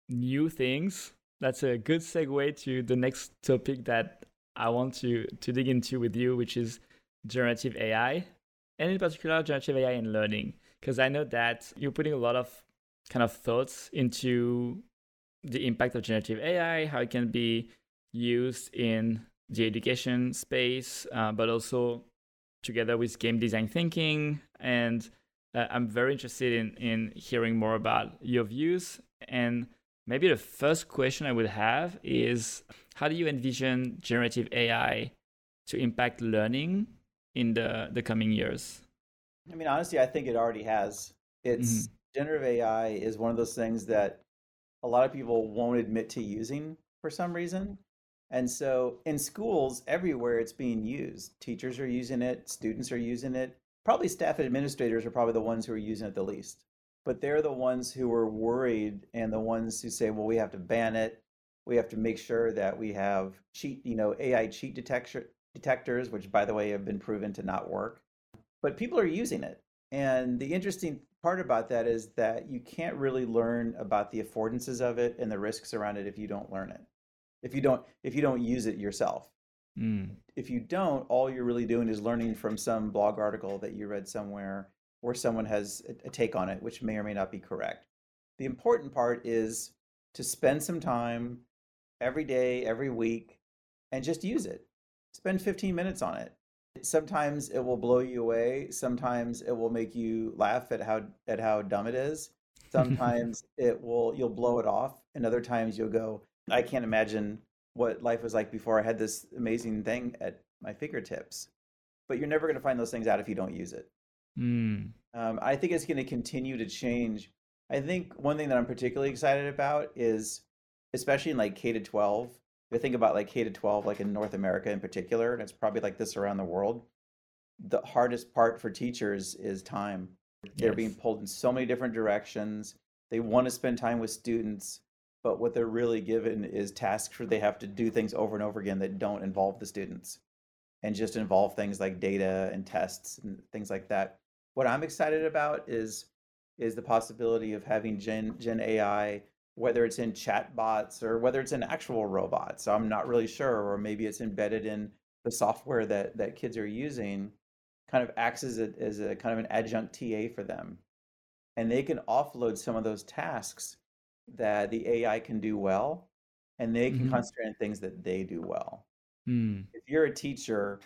new things, that's a good segue to the next topic that I want to, to dig into with you, which is generative A I, and in particular, generative A I in learning. Because I know that you're putting a lot of kind of thoughts into the impact of generative A I, how it can be used in the education space, uh, but also together with game design thinking. And uh, I'm very interested in, in hearing more about your views. And maybe the first question I would have is, how do you envision generative A I to impact learning in the, the coming years? I mean, honestly, I think it already has. It's Mm-hmm. generative A I is one of those things that a lot of people won't admit to using for some reason. And so in schools, everywhere it's being used. Teachers are using it, students are using it. Probably staff and administrators are probably the ones who are using it the least. But they're the ones who are worried and the ones who say, well, we have to ban it. We have to make sure that we have cheat, you know, A I cheat detector detectors, which by the way have been proven to not work. But people are using it. And the interesting part about that is that you can't really learn about the affordances of it and the risks around it if you don't learn it. If you don't if you don't use it yourself. Mm. If you don't, all you're really doing is learning from some blog article that you read somewhere or someone has a, a take on it, which may or may not be correct. The important part is to spend some time every day, every week, and just use it. Spend fifteen minutes on it. Sometimes it will blow you away. Sometimes it will make you laugh at how at how dumb it is. Sometimes it will you'll blow it off, and other times you'll go, I can't imagine what life was like before I had this amazing thing at my fingertips. But you're never going to find those things out if you don't use it. Mm. Um, I think it's going to continue to change. I think one thing that I'm particularly excited about is, especially in like K to twelve, if I think about like K to twelve, like in North America in particular, and it's probably like this around the world, the hardest part for teachers is time. They're being Yes. pulled in so many different directions. They want to spend time with students, but what they're really given is tasks where they have to do things over and over again that don't involve the students and just involve things like data and tests and things like that. What I'm excited about is is the possibility of having Gen Gen A I, whether it's in chat bots or whether it's in actual robots. I'm not really sure, or maybe it's embedded in the software that that kids are using, kind of acts as a as a kind of an adjunct T A for them. And they can offload some of those tasks that the A I can do well, and they can Mm-hmm. concentrate on things that they do well. Mm. If you're a teacher,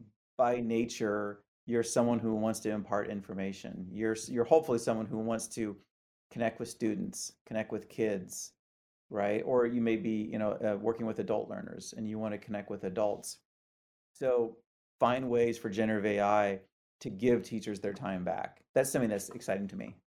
by nature, you're someone who wants to impart information. You're you're hopefully someone who wants to connect with students, connect with kids, right? Or you may be, you know, uh, working with adult learners and you want to connect with adults. So find ways for generative A I to give teachers their time back. That's something that's exciting to me.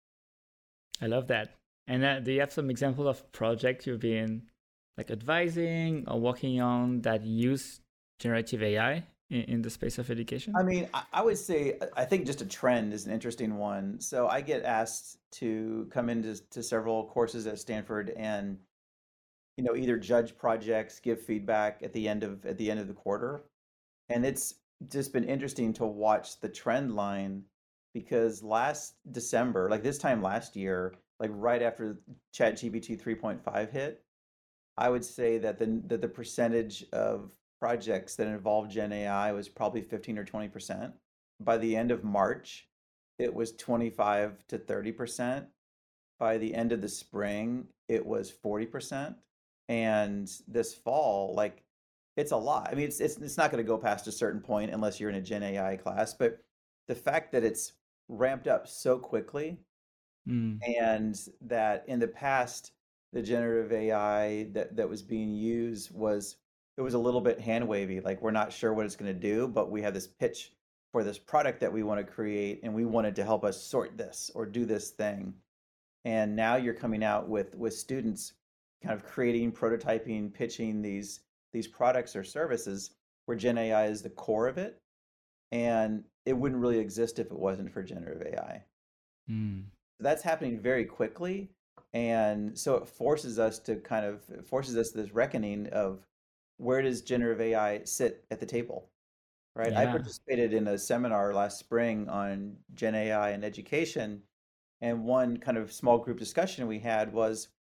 I love that. And uh, do you have some examples of projects you've been like advising or working on that use generative A I in, in the space of education? I mean, I, I would say uh, I think just a trend is an interesting one. So I get asked to come into to several courses at Stanford and you know either judge projects, give feedback at the end of at the end of the quarter. And it's just been interesting to watch the trend line because last December, like this time last year, like right after ChatGPT three point five hit, I would say that the that the percentage of projects that involved Gen A I was probably fifteen or twenty percent. By the end of March, it was twenty-five to thirty percent. By the end of the spring, it was forty percent. And this fall, like it's a lot. I mean, it's it's it's not going to go past a certain point unless you're in a Gen A I class, but the fact that it's ramped up so quickly Mm. and that in the past the generative A I that that was being used was it was a little bit hand wavy, like we're not sure what it's going to do, but we have this pitch for this product that we want to create and we wanted to help us sort this or do this thing. And now you're coming out with with students kind of creating, prototyping, pitching these these products or services where Gen A I is the core of it, and it wouldn't really exist if it wasn't for generative A I. Mm. That's happening very quickly, and so it forces us to kind of it forces us this reckoning of where does generative A I sit at the table, right? I Yeah. participated in a seminar last spring on Gen A I and education, and one kind of small group discussion we had was,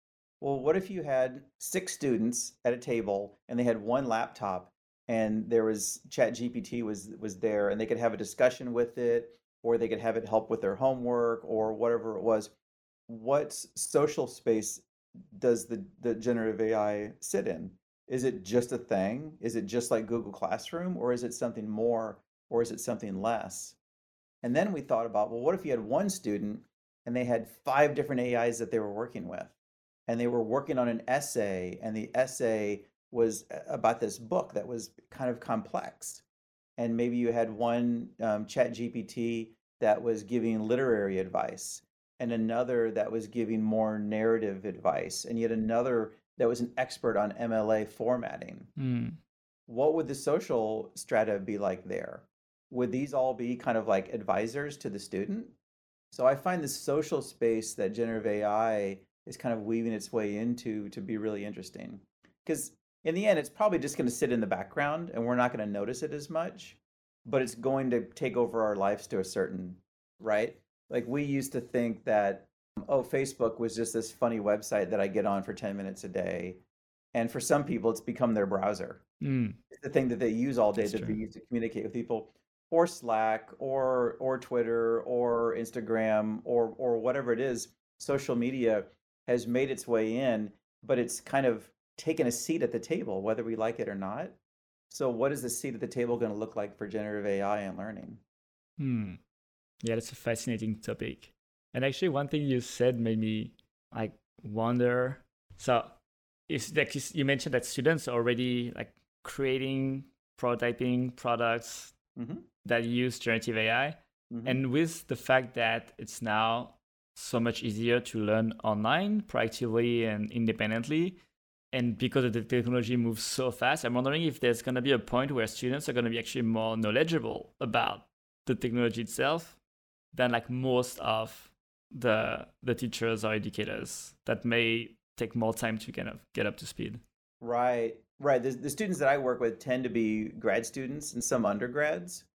well, what if you had six students at a table and they had one laptop and there was ChatGPT was was there and they could have a discussion with it or they could have it help with their homework or whatever it was. What s- social space does the the generative A I sit in? Is it just a thing? Is it just like Google Classroom or is it something more or is it something less? And then we thought about, well, what if you had one student and they had five different A Is that they were working with? And they were working on an essay, and the essay was about this book that was kind of complex. And maybe you had one um, Chat G P T that was giving literary advice, and another that was giving more narrative advice, and yet another that was an expert on M L A formatting. Mm. What would the social strata be like there? Would these all be kind of like advisors to the student? So I find the social space that generative A I is kind of weaving its way into to be really interesting. Because in the end, it's probably just going to sit in the background and we're not going to notice it as much, but it's going to take over our lives to a certain, right? Like we used to think that, oh, Facebook was just this funny website that I get on for ten minutes a day. And for some people, it's become their browser. Mm. It's the thing that they use all day That's that they true. use to communicate with people, or Slack, or or Twitter, or Instagram, or or whatever it is. Social media has made its way in, but it's kind of taken a seat at the table, whether we like it or not. So, what is the seat at the table going to look like for generative A I and learning? Hmm. Yeah, that's a fascinating topic. And actually, one thing you said made me like wonder. So, it's like you s- you mentioned that students are already like creating, prototyping products Hmm. that use generative A I, Hmm. and with the fact that it's now so much easier to learn online, proactively and independently, and because the technology moves so fast, I'm wondering if there's going to be a point where students are going to be actually more knowledgeable about the technology itself than like most of the the teachers or educators that may take more time to kind of get up to speed. Right, right. The, the students that I work with tend to be grad students and some undergrads.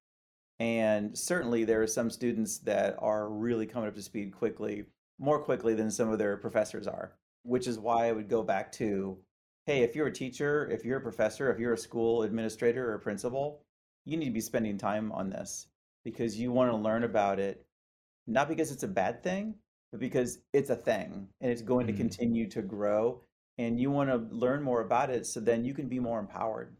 And certainly there are some students that are really coming up to speed quickly, more quickly than some of their professors are, which is why I would go back to, hey, if you're a teacher, if you're a professor, if you're a school administrator or a principal, you need to be spending time on this because you want to learn about it, not because it's a bad thing, but because it's a thing and it's going to Mm. continue to grow and you want to learn more about it so then you can be more empowered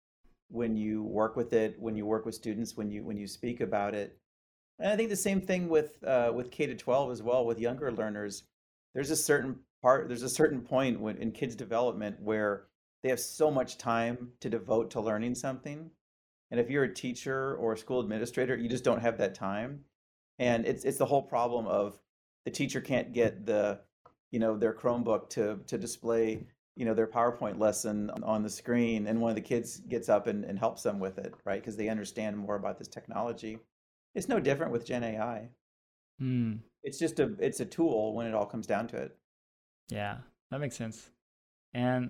when you work with it, when you work with students, when you when you speak about it. And I think the same thing with uh, with K to twelve as well, with younger learners. There's a certain part, there's a certain point when in kids' development where they have so much time to devote to learning something. And if you're a teacher or a school administrator, you just don't have that time. And it's it's the whole problem of the teacher can't get the, you know, their Chromebook to to display, you know, their PowerPoint lesson on the screen, and one of the kids gets up and, and helps them with it, right? Because they understand more about this technology. It's no different with Gen A I. Mm. It's just a it's a tool when it all comes down to it. Yeah, that makes sense. And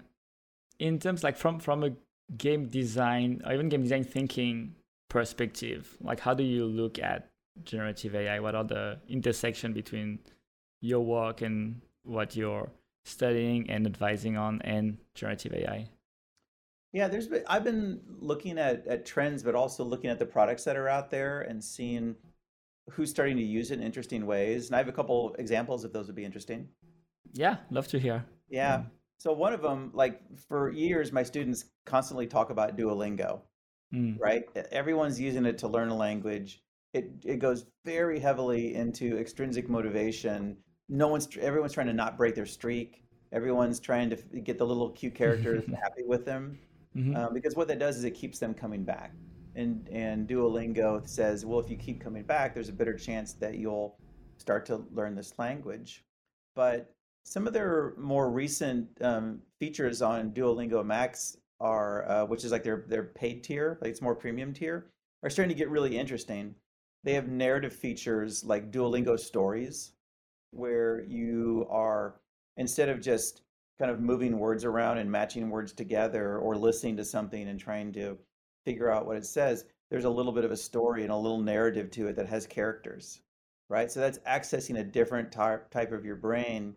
in terms like from from a game design or even game design thinking perspective, like how do you look at generative A I? What are the intersection between your work and what you're studying and advising on and generative A I? Yeah, there's been I've been looking at at trends, but also looking at the products that are out there and seeing who's starting to use it in interesting ways. And I have a couple examples if those would be interesting. Yeah, love to hear. Yeah. Um, So one of them, like for years, my students constantly talk about Duolingo, mm, right? E- Everyone's using it to learn a language. It it goes very heavily into extrinsic motivation. No one's tr- everyone's trying to not break their streak. Everyone's trying to f- get the little cute characters happy with them, mhm, um, because what that does is it keeps them coming back. And and Duolingo says, well, if you keep coming back, there's a better chance that you'll start to learn this language. But some of their more recent um, features on Duolingo Max are, uh, which is like their their paid tier, like it's more premium tier, are starting to get really interesting. They have narrative features like Duolingo Stories, where you are, instead of just kind of moving words around and matching words together or listening to something and trying to figure out what it says, there's a little bit of a story and a little narrative to it that has characters, right? So that's accessing a different type type of your brain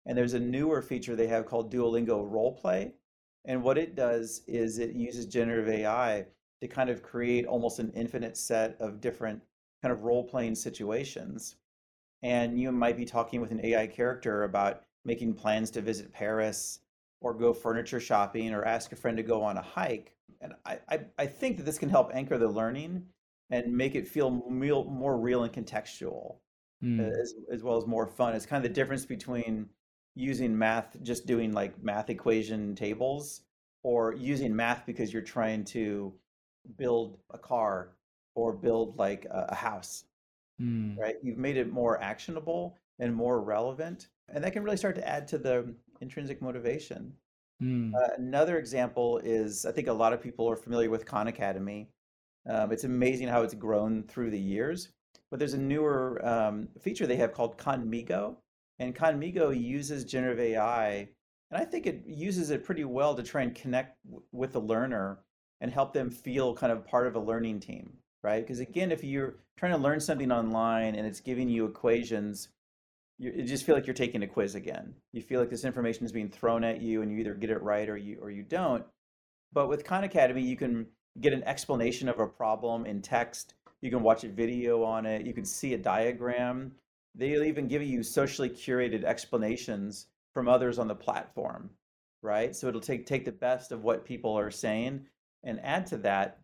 And there's a newer feature they have called Duolingo Roleplay. And what it does is it uses generative A I to kind of create almost an infinite set of different kind of role-playing situations. And you might be talking with an A I character about making plans to visit Paris or go furniture shopping or ask a friend to go on a hike. And I, I, I think that this can help anchor the learning and make it feel real, more real and contextual, uh, Mm, as, as well as more fun. It's kind of the difference between using math, just doing like math equation tables, or using math because you're trying to build a car or build like a, a house, mm, right? You've made it more actionable and more relevant, and that can really start to add to the intrinsic motivation. mm, Uh, another example is I think a lot of people are familiar with Khan Academy. Um, it's amazing how it's grown through the years, but there's a newer um, feature they have called Conmigo, and Conmigo uses generative A I, and I think it uses it pretty well to try and connect w- with the learner and help them feel kind of part of a learning team, right? Because again, if you're trying to learn something online and it's giving you equations, you, you just feel like you're taking a quiz again. You feel like this information is being thrown at you, and you either get it right or you or you don't. But with Khan Academy, you can get an explanation of a problem in text. You can watch a video on it. You can see a diagram. They'll even give you socially curated explanations from others on the platform, right? So it'll take take the best of what people are saying and add to that.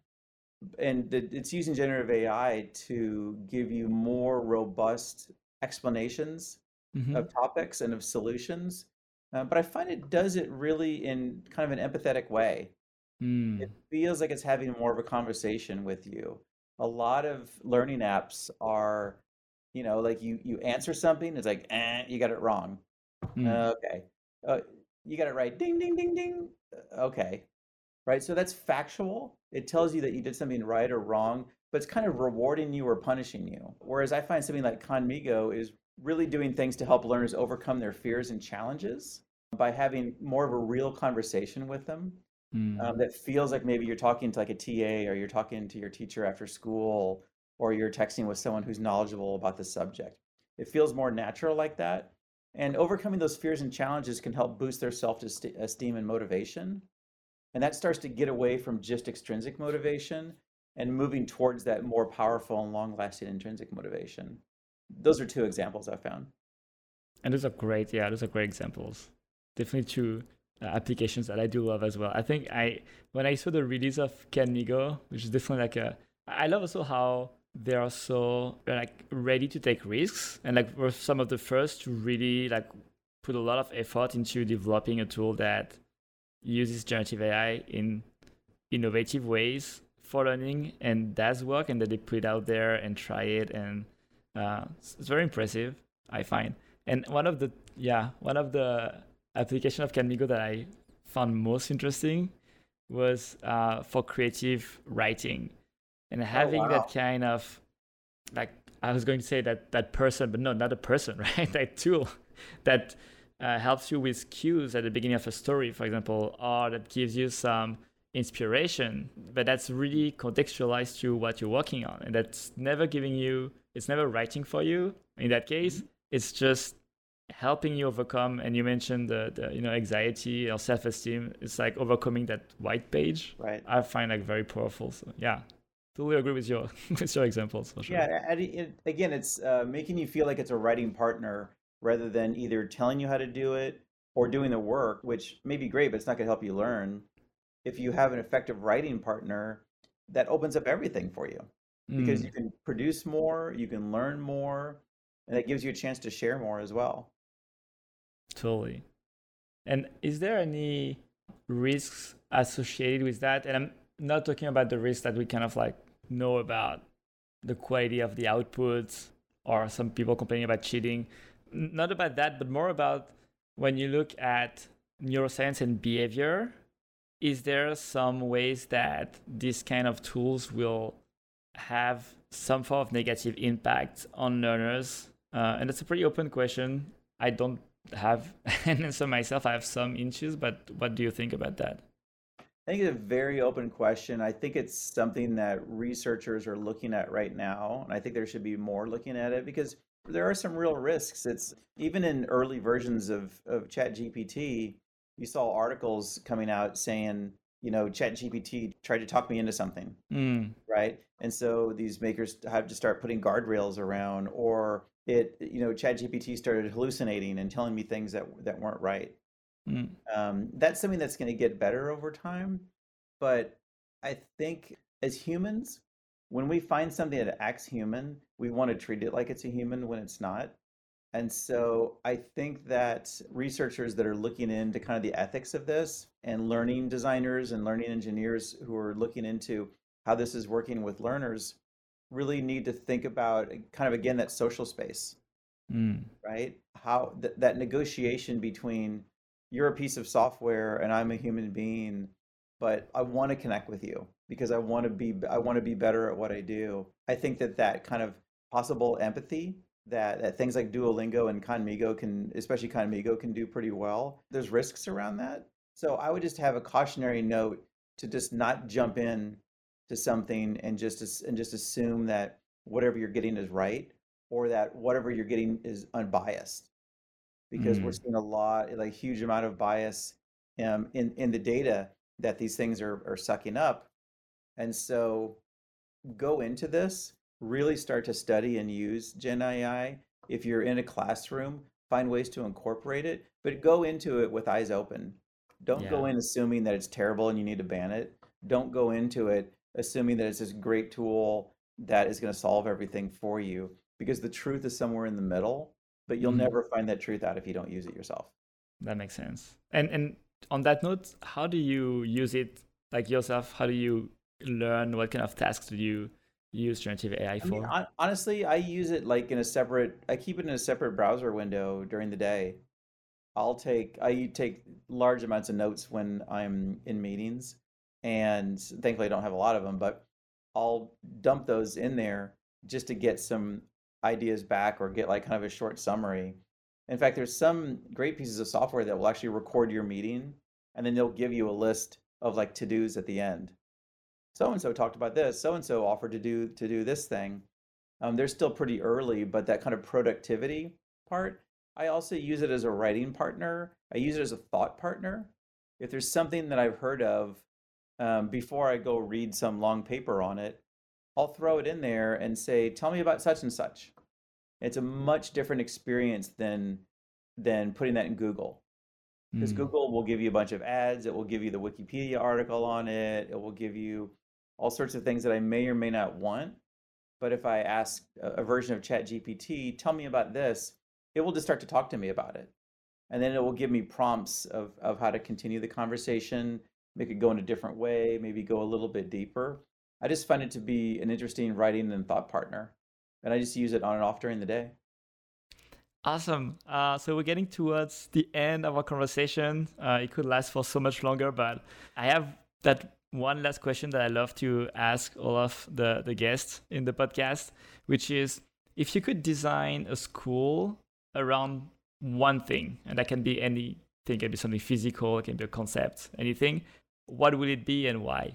And it's using generative A I to give you more robust explanations mm-hmm, of topics and of solutions. Uh, but I find it does it really in kind of an empathetic way. It mm, feels like it's having more of a conversation with you. A lot of learning apps are, you know, like you you answer something, it's like, eh, you got it wrong. mm, Uh, okay. Uh, you got it right. Ding, ding, ding, ding. Uh, Okay. Right. So that's factual. It tells you that you did something right or wrong, but it's kind of rewarding you or punishing you. Whereas I find something like Conmigo is really doing things to help learners overcome their fears and challenges by having more of a real conversation with them, mm. um, that feels like maybe you're talking to like a T A, or you're talking to your teacher after school, or you're texting with someone who's knowledgeable about the subject. It feels more natural like that. And overcoming those fears and challenges can help boost their self-esteem and motivation. And that starts to get away from just extrinsic motivation and moving towards that more powerful and long-lasting intrinsic motivation. Those are two examples I found. And those are great. Yeah, those are great examples. Definitely two uh, applications that I do love as well. I think I when I saw the release of Canmigo, which is definitely like a, I love also how they are so they're like ready to take risks, and like we're some of the first to really like put a lot of effort into developing a tool that uses generative A I in innovative ways for learning and does work, and that they put it out there and try it, and uh, it's, it's very impressive, I find. And one of the yeah one of the application of Canmigo that I found most interesting was uh, for creative writing, and Oh, having that wow. kind of like, I was going to say that that person, but no, not a person, right? That tool that uh, helps you with cues at the beginning of a story, for example, or that gives you some inspiration, but that's really contextualized to what you're working on, and that's never giving you, it's never writing for you. In that case, Mhm. it's just helping you overcome. And you mentioned the, the you know anxiety or self-esteem. It's like overcoming that white page. Right. I find like very powerful. So yeah, totally agree with your with your examples for sure. Yeah, and it, it- again, it's uh, making you feel like it's a writing partner rather than either telling you how to do it or doing the work, which may be great, but it's not going to help you learn. If you have an effective writing partner, that opens up everything for you because you Mm, can produce more, you can learn more, and that gives you a chance to share more as well. totally. And is there any risks associated with that? And I'm not talking about the risks that we kind of like know about, the quality of the output, or some people complaining about cheating. N- Not about that, but more about when you look at neuroscience and behavior, is there some ways that these kind of tools will have some form of negative impact on learners? Uh, and that's a pretty open question. I don't have an answer myself. I have some issues, but what do you think about that? I think it's a very open question. I think it's something that researchers are looking at right now, and I think there should be more looking at it because there are some real risks. It's even in early versions of, of ChatGPT, you saw articles coming out saying, you know, ChatGPT tried to talk me into something, Mm. right? And so these makers have to start putting guardrails around, or it, you know, ChatGPT started hallucinating and telling me things that that weren't right. Mm. Um, that's something that's going to get better over time. But I think as humans, when we find something that acts human, we want to treat it like it's a human when it's not. And so I think that researchers that are looking into kind of the ethics of this, and learning designers and learning engineers who are looking into how this is working with learners really need to think about kind of, again, that social space, Mm. right? How th- that negotiation between you're a piece of software and I'm a human being, but I want to connect with you because I want to be I want to be better at what I do. I think that that kind of possible empathy that, that things like Duolingo and Conmigo can, especially Conmigo, can do pretty well. There's risks around that. So I would just have a cautionary note to just not jump in to something and just as- and just assume that whatever you're getting is right, or that whatever you're getting is unbiased, because we're Mm. seeing a lot, like huge amount of bias um, in in the data that these things are are sucking up. And so go into this, really start to study and use Gen A I. If you're in a classroom, find ways to incorporate it, but go into it with eyes open. Don't Yeah. go in assuming that it's terrible and you need to ban it. Don't go into it assuming that it's this great tool that is going to solve everything for you, because the truth is somewhere in the middle, but you'll Mm. never find that truth out if you don't use it yourself. That makes sense. And and on that note, how do you use it like yourself? How do you learn? What kind of tasks do you use generative A I I mean, for? hon- honestly, I use it like in a separate, I keep it in a separate browser window during the day. I'll take I take large amounts of notes when I'm in meetings, and thankfully I don't have a lot of them, but I'll dump those in there just to get some ideas back or get like kind of a short summary. In fact, there's some great pieces of software that will actually record your meeting, and then they'll give you a list of like to-dos at the end. So and so talked about this, so and so offered to do to do this thing. Um, they're still pretty early, but that kind of productivity part, I also use it as a writing partner. I use it as a thought partner. If there's something that I've heard of, um, before I go read some long paper on it, I'll throw it in there and say, "Tell me about such and such." It's a much different experience than than putting that in Google, because Mm. Google will give you a bunch of ads. It will give you the Wikipedia article on it. It will give you all sorts of things that I may or may not want. But if I ask a, a version of ChatGPT, tell me about this, it will just start to talk to me about it. And then it will give me prompts of, of how to continue the conversation, make it go in a different way, maybe go a little bit deeper. I just find it to be an interesting writing and thought partner. And I just use it on and off during the day. Awesome. Uh, so we're getting towards the end of our conversation. Uh, it could last for so much longer, but I have that one last question that I love to ask all of the, the guests in the podcast, which is if you could design a school around one thing, and that can be anything, it can be something physical, it can be a concept, anything, what would it be and why?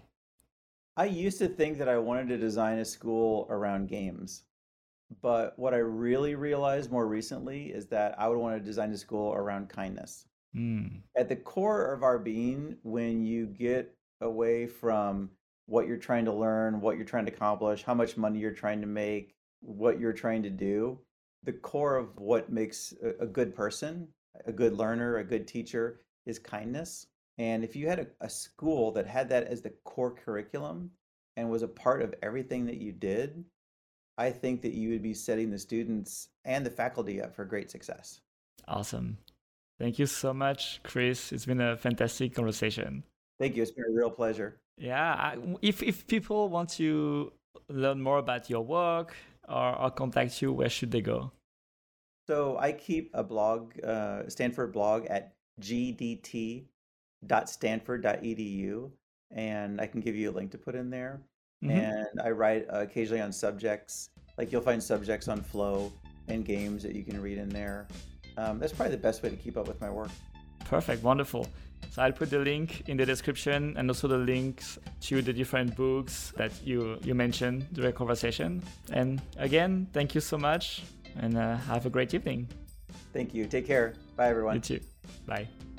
I used to think that I wanted to design a school around games. But what I really realized more recently is that I would want to design a school around kindness. Mm. At the core of our being, when you get away from what you're trying to learn, what you're trying to accomplish, how much money you're trying to make, what you're trying to do, the core of what makes a, a good person, a good learner, a good teacher is kindness. And if you had a, a school that had that as the core curriculum and was a part of everything that you did, I think that you would be setting the students and the faculty up for great success. Awesome. Thank you so much, Chris. It's been a fantastic conversation. Thank you. It's been a real pleasure. Yeah, I, if if people want to learn more about your work or, or contact you, where should they go? So I keep a blog, uh, Stanford blog at g d t dot stanford dot e d u, and I can give you a link to put in there. Mm-hmm. And I write uh, occasionally on subjects, like you'll find subjects on flow and games that you can read in there. Um, that's probably the best way to keep up with my work. Perfect, wonderful. So I'll put the link in the description and also the links to the different books that you, you mentioned during the conversation. And again, thank you so much. and uh, have a great evening. Thank you. Take care. Bye, everyone. You too. Bye.